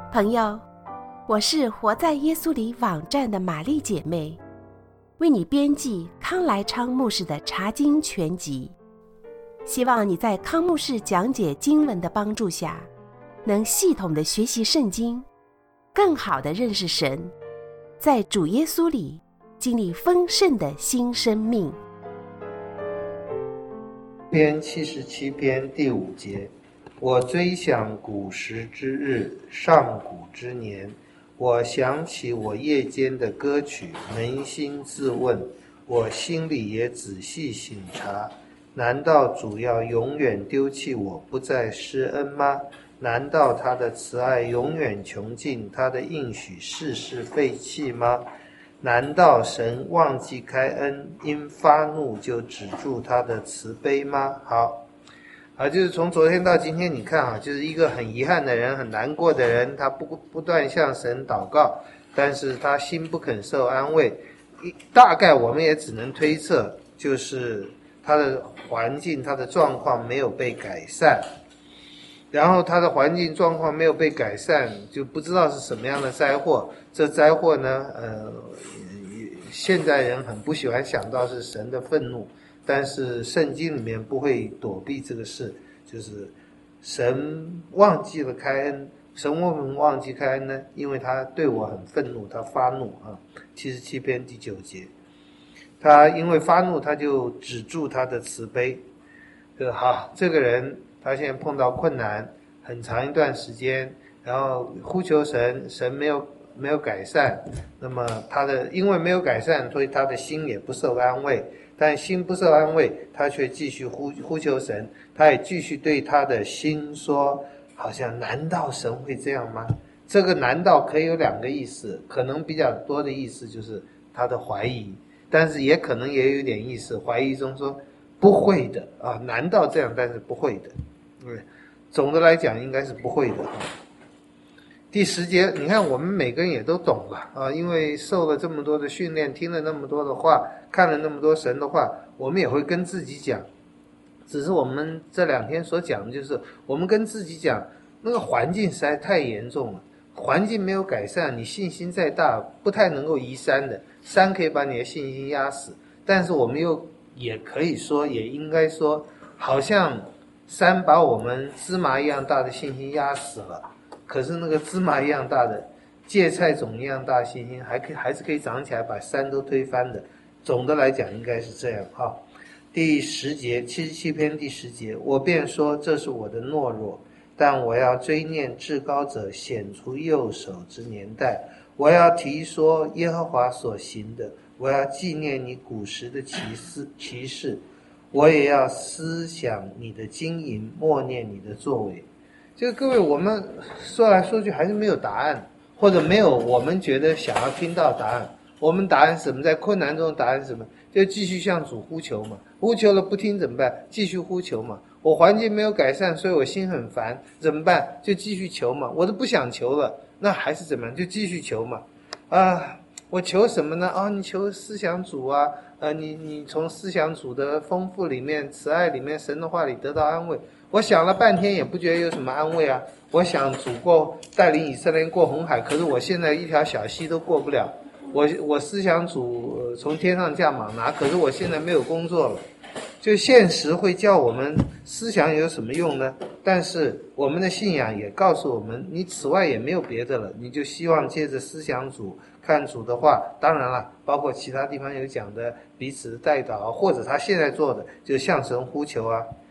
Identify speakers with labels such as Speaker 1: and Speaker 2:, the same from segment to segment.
Speaker 1: 朋友，我是活在耶稣里网站的玛丽姐妹，为你编辑康来昌牧师的查经全集，希望你在康牧师讲解经文的帮助下，能系统的学习圣经，更好的认识神，在主耶稣里经历丰盛的新生命。
Speaker 2: 篇77篇第5节，我追想古时之日，上古之年，我想起我夜间的歌曲，扪心自问，我心里也仔细省察，难道主要永远丢弃我，不再施恩吗？难道他的慈爱永远穷尽，他的应许世世废弃吗？难道神忘记开恩，因发怒就止住他的慈悲吗？好，就是从昨天到今天，你看就是一个很遗憾的人，很难过的人，他不断向神祷告，但是他心不肯受安慰。大概我们也只能推测，就是他的环境，他的状况没有被改善。然后他的环境状况没有被改善，就不知道是什么样的灾祸。这灾祸呢，现在人很不喜欢想到是神的愤怒，但是圣经里面不会躲避这个事，就是神忘记了开恩。神为什么忘记开恩呢？因为他对我很愤怒，他发怒77篇第9节，他因为发怒，他就止住他的慈悲。好，这个人他现在碰到困难很长一段时间，然后呼求神，神没有改善，那么因为没有改善，所以他的心也不受安慰。但心不受安慰，他却继续呼求神，他也继续对他的心说，好像难道神会这样吗？这个难道可以有2个意思，可能比较多的意思就是他的怀疑，但是也可能也有点意思，怀疑中说不会的难道这样，但是不会的。总的来讲应该是不会的。第10节，你看我们每个人也都懂了因为受了这么多的训练，听了那么多的话，看了那么多神的话，我们也会跟自己讲。只是我们这2天所讲的就是我们跟自己讲，那个环境实在太严重了，环境没有改善，你信心再大不太能够移山的，山可以把你的信心压死，但是我们又也可以说，也应该说，好像山把我们芝麻一样大的信心压死了，可是那个芝麻一样大的芥菜种一样大的信心还是可以长起来，把山都推翻的。总的来讲应该是这样第10节，77篇第10节，我便说这是我的懦弱，但我要追念至高者显出右手之年代，我要提说耶和华所行的，我要纪念你古时的奇事，我也要思想你的经营，默念你的作为。就各位，我们说来说去还是没有答案，或者没有我们觉得想要听到答案。我们答案是什么？在困难中的答案是什么？就继续向主呼求嘛。呼求了不听怎么办？继续呼求嘛。我环境没有改善，所以我心很烦，怎么办？就继续求嘛。我都不想求了，那还是怎么样？就继续求嘛。我求什么呢？你求思想主你从思想主的丰富里面、慈爱里面、神的话里得到安慰。我想了半天也不觉得有什么安慰我想主带领以色列人过红海，可是我现在一条小溪都过不了。我思想主从天上降马拿，可是我现在没有工作了。就现实会叫我们思想有什么用呢？但是我们的信仰也告诉我们，你此外也没有别的了，你就希望借着思想主、看主的话，当然了，包括其他地方有讲的彼此的代祷，或者他现在做的就向神呼求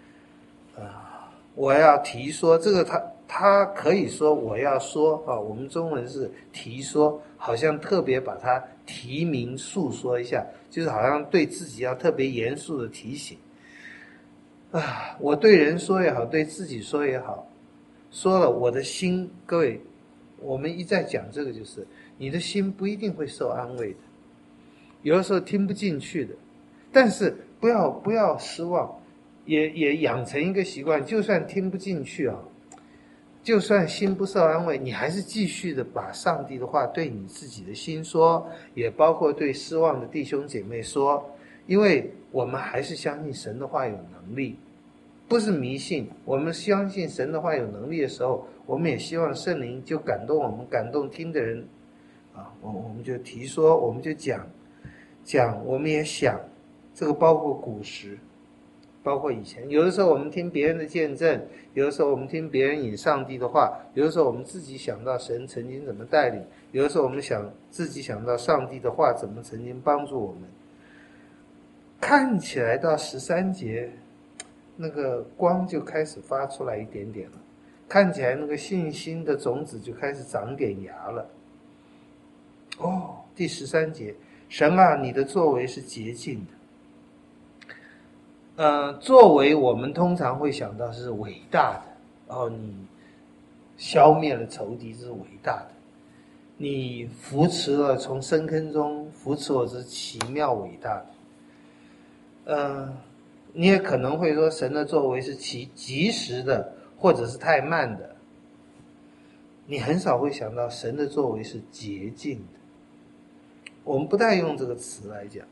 Speaker 2: 我要提说，这个他可以说我要说我们中文是提说，好像特别把它提名述说一下，就是好像对自己要特别严肃的提醒我对人说也好，对自己说也好，说了我的心，各位，我们一再讲这个，就是你的心不一定会受安慰的，有的时候听不进去的，但是不要失望，也养成一个习惯，就算听不进去就算心不受安慰，你还是继续的把上帝的话对你自己的心说，也包括对失望的弟兄姐妹说，因为我们还是相信神的话有能力不是迷信，我们相信神的话有能力的时候，我们也希望圣灵就感动我们，感动听的人啊，我们就提说，我们就讲，我们也想，这个包括古时，包括以前，有的时候我们听别人的见证，有的时候我们听别人引上帝的话，有的时候我们自己想到神曾经怎么带领，有的时候我们自己想到上帝的话怎么曾经帮助我们。看起来到13节，那个光就开始发出来一点点了，看起来那个信心的种子就开始长点芽了。第13节，神啊，你的作为是洁净的。作为我们通常会想到是伟大的，你消灭了仇敌，这是伟大的。你扶持了从深坑中扶持我，这是奇妙伟大的。你也可能会说神的作为是及时的，或者是太慢的。你很少会想到神的作为是洁净的。我们不太用这个词来讲。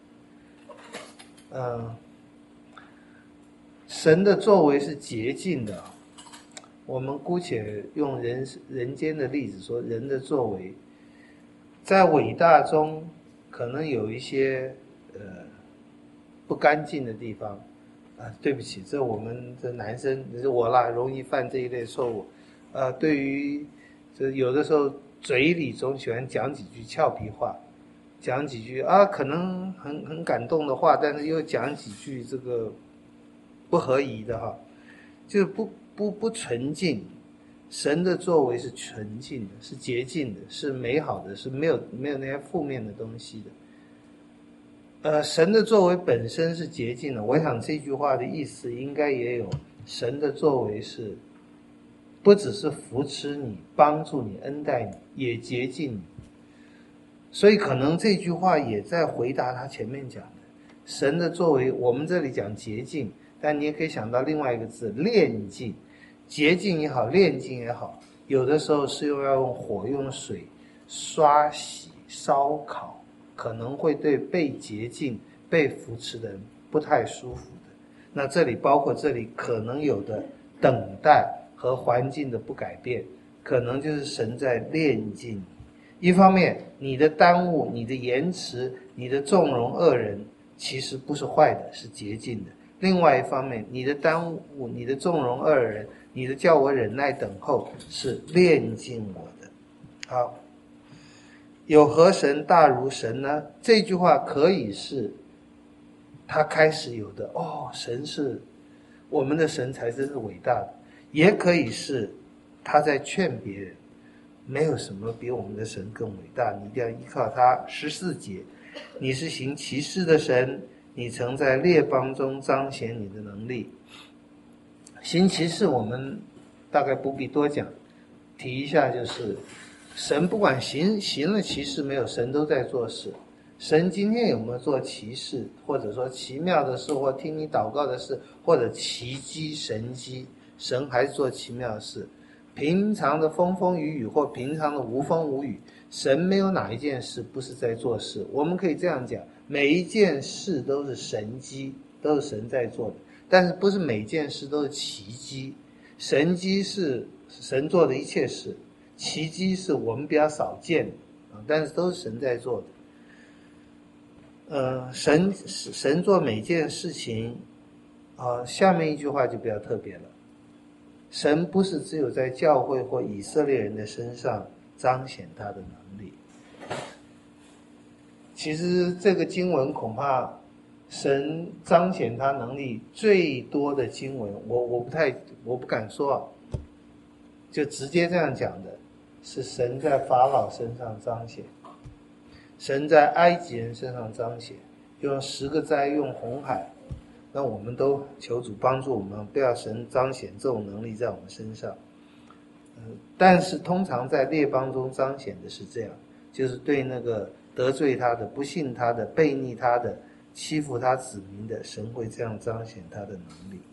Speaker 2: 神的作为是洁净的，我们姑且用人间的例子说，人的作为在伟大中可能有一些不干净的地方对不起，这我们这男生是我啦，容易犯这一类错误。对于这有的时候嘴里总喜欢讲几句俏皮话，讲几句可能很感动的话，但是又讲几句这个不合宜的哈，就是不纯净。神的作为是纯净的，是洁净的，是美好的，是没有那些负面的东西的。神的作为本身是洁净的，我想这句话的意思应该也有，神的作为是不只是扶持你、帮助你、恩待你，也洁净你。所以可能这句话也在回答他前面讲的，神的作为，我们这里讲洁净，但你也可以想到另外一个字，炼净。洁净也好，炼净也好，有的时候是要用火、用水刷洗、烧烤，可能会对被洁净、被扶持的人不太舒服的。那这里包括这里可能有的等待和环境的不改变，可能就是神在炼净你。一方面，你的耽误、你的延迟、你的纵容恶人，其实不是坏的，是洁净的。另外一方面，你的耽误、你的纵容恶人，你的叫我忍耐等候，是炼净我的。好，有何神大如神呢？这句话可以是他开始有的神是我们的神才真是伟大的，也可以是他在劝别人，没有什么比我们的神更伟大，你一定要依靠他。14节，你是行奇事的神，你曾在列邦中彰显你的能力。行奇事我们大概不必多讲，提一下就是神不管行了奇事没有，神都在做事。神今天有没有做奇事，或者说奇妙的事，或听你祷告的事，或者奇迹神迹，神还是做奇妙的事。平常的风风雨雨，或平常的无风无雨，神没有哪一件事不是在做事。我们可以这样讲，每一件事都是神迹，都是神在做的，但是不是每件事都是奇迹。神迹是神做的一切事，奇迹是我们比较少见但是都是神在做的。神做每件事情下面一句话就比较特别了，神不是只有在教会或以色列人的身上彰显他的能力。其实这个经文恐怕神彰显他能力最多的经文，我不敢说就直接这样讲的，是神在法老身上彰显，神在埃及人身上彰显，用10个灾，用红海。那我们都求主帮助我们，不要神彰显这种能力在我们身上。但是通常在列邦中彰显的是这样，就是对那个得罪他的、不信他的、悖逆他的、欺负他子民的，神会这样彰显他的能力。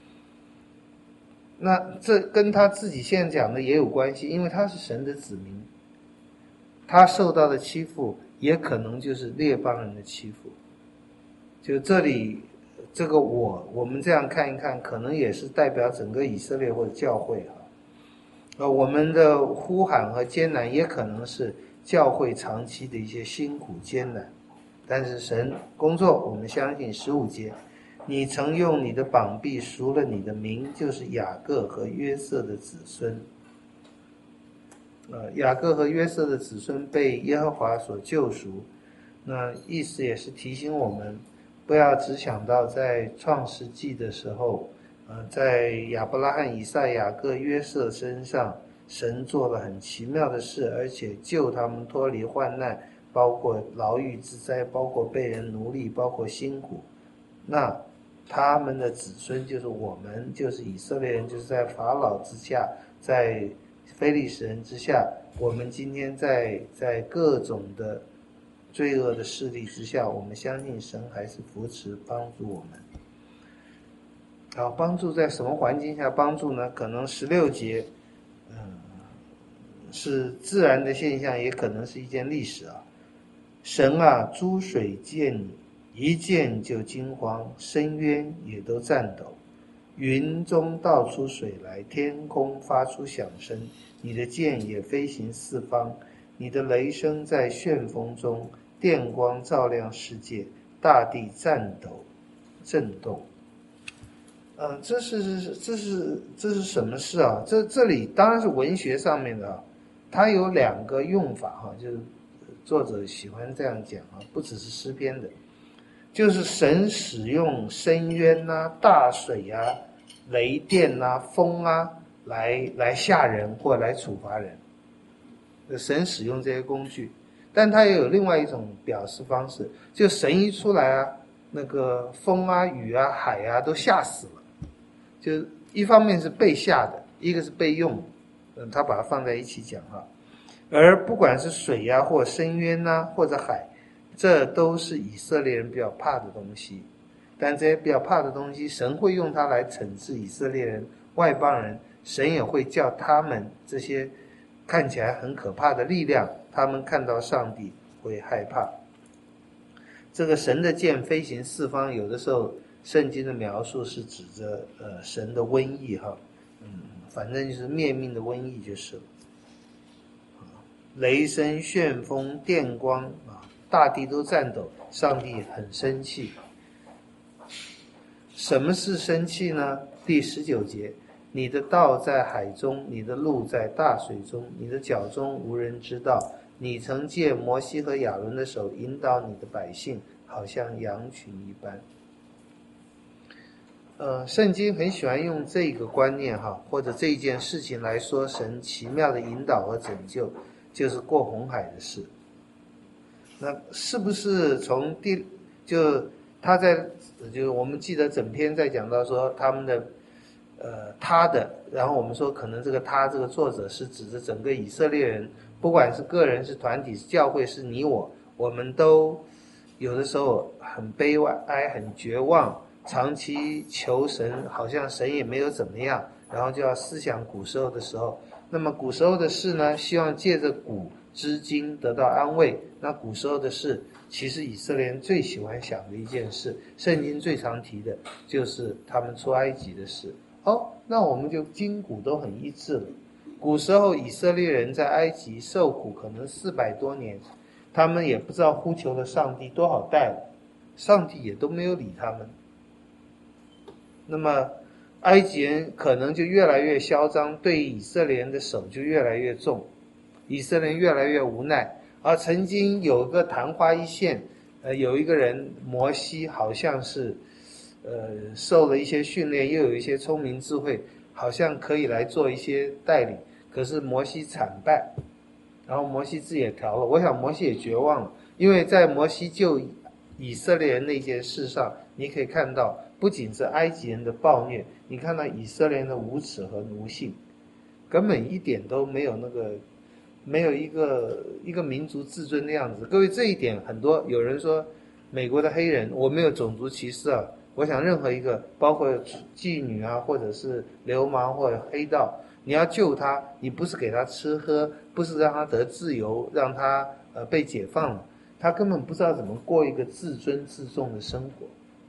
Speaker 2: 那这跟他自己现在讲的也有关系，因为他是神的子民，他受到的欺负也可能就是列邦人的欺负。就这里这个我们这样看一看，可能也是代表整个以色列或者教会我们的呼喊和艰难也可能是教会长期的一些辛苦艰难，但是神工作，我们相信15节，你曾用你的膀臂赎了你的民，就是雅各和约瑟的子孙。雅各和约瑟的子孙被耶和华所救赎，那意思也是提醒我们，不要只想到在创世纪的时候，在亚伯拉罕、以撒、雅各、约瑟身上，神做了很奇妙的事，而且救他们脱离患难，包括牢狱之灾，包括被人奴隶，包括辛苦。那他们的子孙就是我们，就是以色列人，就是在法老之下，在非利士人之下，我们今天在各种的罪恶的势力之下，我们相信神还是扶持帮助我们。好，帮助在什么环境下帮助呢？可能16节是自然的现象，也可能是一件历史神诸水见你，一见就惊慌，深渊也都颤抖，云中倒出水来，天空发出响声，你的剑也飞行四方，你的雷声在旋风中，电光照亮世界，大地颤抖震动。这是什么事啊？这里当然是文学上面的它有2个用法就是作者喜欢这样讲不只是诗篇的，就是神使用深渊大水雷电风来吓人或来处罚人，神使用这些工具。但他也有另外一种表示方式，就神一出来那个风雨海都吓死了。就一方面是被吓的，一个是被用的，他把它放在一起讲而不管是水或深渊或者海，这都是以色列人比较怕的东西。但这些比较怕的东西，神会用它来惩治以色列人、外邦人，神也会叫他们这些看起来很可怕的力量，他们看到上帝会害怕。这个神的剑飞行四方，有的时候圣经的描述是指着神的瘟疫反正就是灭命的瘟疫就是了。雷声、旋风、电光大地都颤抖，上帝很生气。什么是生气呢？第19节，你的道在海中，你的路在大水中，你的脚中无人知道。你曾借摩西和亚伦的手引导你的百姓，好像羊群一般。圣经很喜欢用这个观念或者这一件事情来说神奇妙的引导和拯救，就是过红海的事。那是不是从就是我们记得整篇在讲到说他们的他的，然后我们说可能这个作者是指着整个以色列人，不管是个人是团体是教会是你我们都有的时候很悲哀很绝望，长期求神，好像神也没有怎么样，然后就要思想古时候的时候。那么古时候的事呢，希望借着古知今得到安慰。那古时候的事，其实以色列人最喜欢想的一件事，圣经最常提的就是他们出埃及的事。那我们就今古都很一致了。古时候以色列人在埃及受苦可能400多年，他们也不知道呼求了上帝多少代了，上帝也都没有理他们。那么埃及人可能就越来越嚣张，对以色列人的手就越来越重，以色列人越来越无奈。而曾经有个昙花一现，有一个人摩西好像是受了一些训练，又有一些聪明智慧，好像可以来做一些带领，可是摩西惨败，然后摩西自己也逃了。我想摩西也绝望了，因为在摩西救以色列人那件事上，你可以看到不仅是埃及人的暴虐，你看到以色列人的无耻和奴性，根本一点都没有没有一个民族自尊的样子。各位，这一点很多有人说美国的黑人，我没有种族歧视我想任何一个包括妓女或者是流氓或者黑道，你要救他，你不是给他吃喝，不是让他得自由，让他被解放了，他根本不知道怎么过一个自尊自重的生活。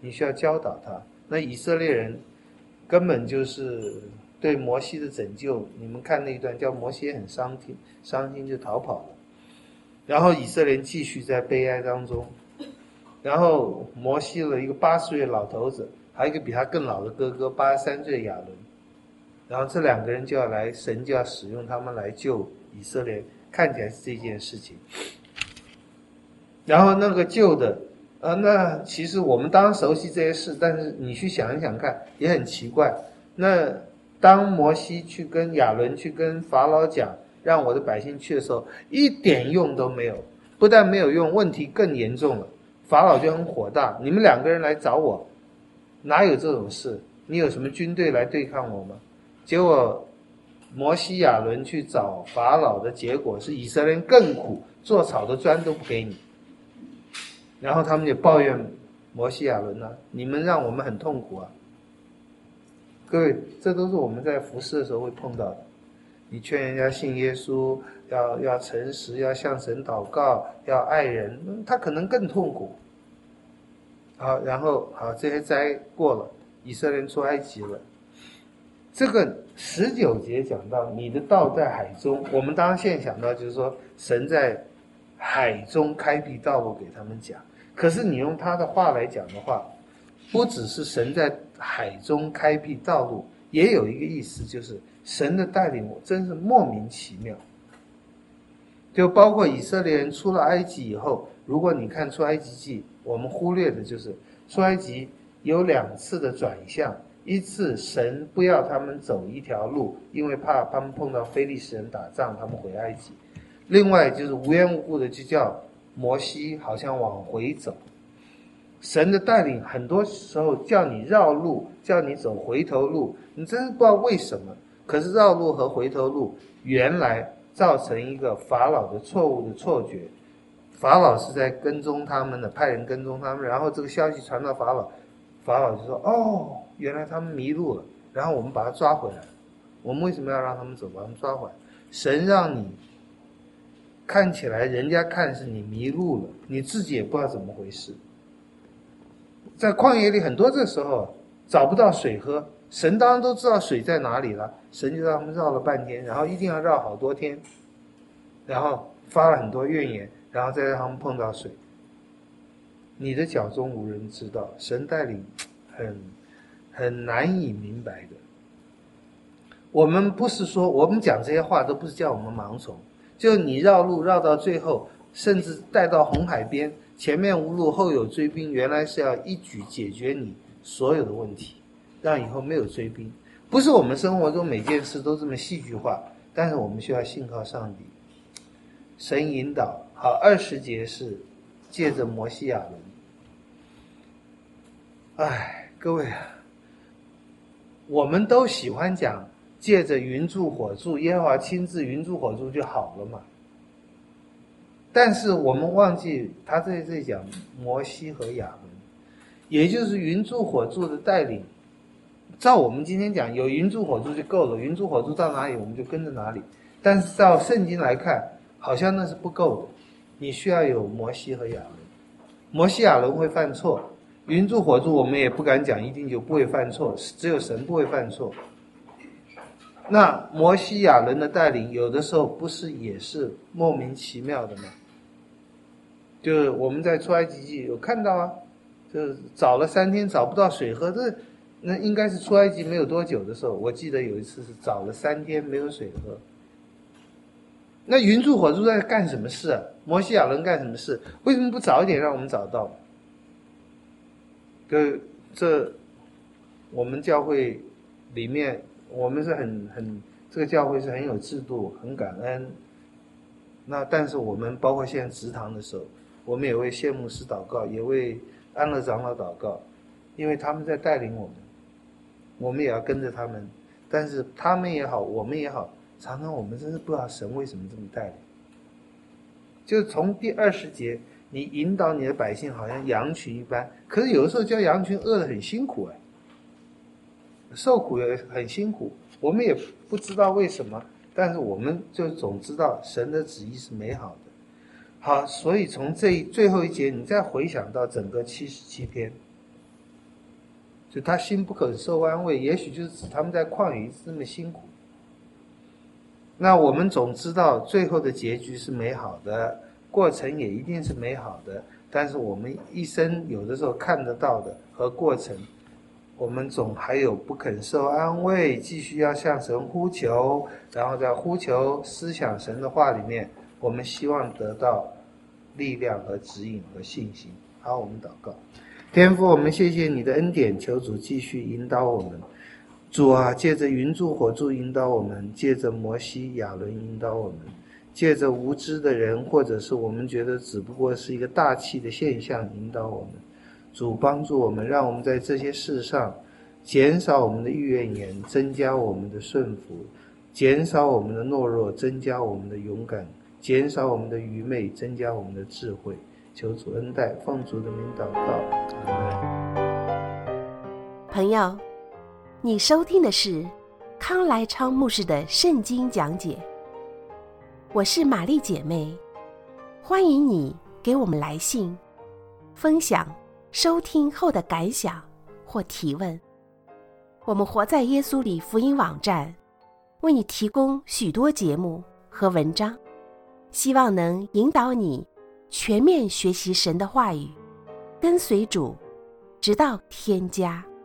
Speaker 2: 你需要教导他。那以色列人根本就是对摩西的拯救，你们看那一段叫摩西很伤心就逃跑了，然后以色列人继续在悲哀当中，然后摩西了一个80岁的老头子，还有一个比他更老的哥哥83岁的亚伦，然后这2个人就要来，神就要使用他们来救以色列，看起来是这件事情。然后那个救的那其实我们当然熟悉这些事，但是你去想一想看也很奇怪。那当摩西去跟亚伦去跟法老讲让我的百姓去的时候，一点用都没有，不但没有用，问题更严重了。法老就很火大，你们2个人来找我，哪有这种事？你有什么军队来对抗我吗？结果摩西亚伦去找法老的结果是以色列人更苦，做草的砖都不给你。然后他们就抱怨摩西亚伦你们让我们很痛苦啊。各位，这都是我们在服事的时候会碰到的。你劝人家信耶稣，要诚实，要向神祷告，要爱人，他可能更痛苦。好，然后这些灾过了，以色列人出埃及了。这个19节讲到你的道在海中，我们当然现在想到就是说神在海中开辟道路给他们讲，可是你用他的话来讲的话，不只是神在海中开辟道路，也有一个意思，就是神的带领我真是莫名其妙。就包括以色列人出了埃及以后，如果你看出埃及记，我们忽略的就是出埃及有2次的转向，一次神不要他们走一条路，因为怕他们碰到非利士人打仗，他们回埃及。另外就是无缘无故的就叫摩西好像往回走。神的带领很多时候叫你绕路，叫你走回头路，你真是不知道为什么。可是绕路和回头路原来造成一个法老的错误的错觉，法老是在跟踪他们的，派人跟踪他们，然后这个消息传到法老，法老就说原来他们迷路了，然后我们把他抓回来。我们为什么要让他们走，把他们抓回来？神让你看起来人家看是你迷路了，你自己也不知道怎么回事。在旷野里很多这时候找不到水喝，神当然都知道水在哪里了，神就让他们绕了半天，然后一定要绕好多天，然后发了很多怨言，然后再让他们碰到水。你的脚中无人知道，神带领很难以明白的。我们不是说我们讲这些话都不是叫我们盲从，就你绕路绕到最后，甚至带到红海边，前面无路后有追兵，原来是要一举解决你所有的问题，让以后没有追兵。不是我们生活中每件事都这么戏剧化，但是我们需要信靠上帝，神引导。好，20节是借着摩西亚伦。各位我们都喜欢讲借着云柱火柱，耶和华亲自云柱火柱就好了嘛。但是我们忘记他在这里讲摩西和亚伦，也就是云柱火柱的带领。照我们今天讲，有云柱火柱就够了，云柱火柱到哪里我们就跟着哪里。但是照圣经来看，好像那是不够的，你需要有摩西和亚伦。摩西亚伦会犯错，云柱火柱我们也不敢讲一定就不会犯错，只有神不会犯错。那摩西亚伦的带领有的时候不是也是莫名其妙的吗？就是我们在出埃及记有看到啊，就是找了3天找不到水喝，那应该是出埃及没有多久的时候，我记得有一次是找了3天没有水喝。那云柱火柱在干什么事啊？摩西亚伦干什么事？为什么不早一点让我们找到？这我们教会里面，我们是这个教会是很有制度，很感恩。那但是我们包括现在植堂的时候，我们也为谢牧师祷告，也为安乐长老祷告，因为他们在带领我们，我们也要跟着他们。但是他们也好，我们也好，常常我们真是不知道神为什么这么带领。就从第20节，你引导你的百姓好像羊群一般，可是有的时候叫羊群饿得很辛苦受苦也很辛苦，我们也不知道为什么，但是我们就总知道神的旨意是美好的。好，所以从最后一节你再回想到整个77篇， 就他心不肯受安慰，也许就是指他们在旷野这么辛苦。那我们总知道最后的结局是美好的，过程也一定是美好的，但是我们一生有的时候看得到的和过程，我们总还有不肯受安慰，继续要向神呼求，然后在呼求思想神的话里面，我们希望得到力量和指引和信心。好，我们祷告。天父，我们谢谢你的恩典，求主继续引导我们。主啊，借着云柱火柱引导我们，借着摩西亚伦引导我们，借着无知的人，或者是我们觉得只不过是一个大气的现象引导我们。主帮助我们，让我们在这些事上减少我们的怨言，增加我们的顺服，减少我们的懦弱，增加我们的勇敢，减少我们的愚昧，增加我们的智慧。求主恩待，奉主的名祷告，阿们。
Speaker 1: 朋友，你收听的是康来昌牧师的圣经讲解。我是玛丽姐妹，欢迎你给我们来信，分享收听后的感想或提问。我们活在耶稣里福音网站为你提供许多节目和文章，希望能引导你全面学习神的话语，跟随主，直到天家。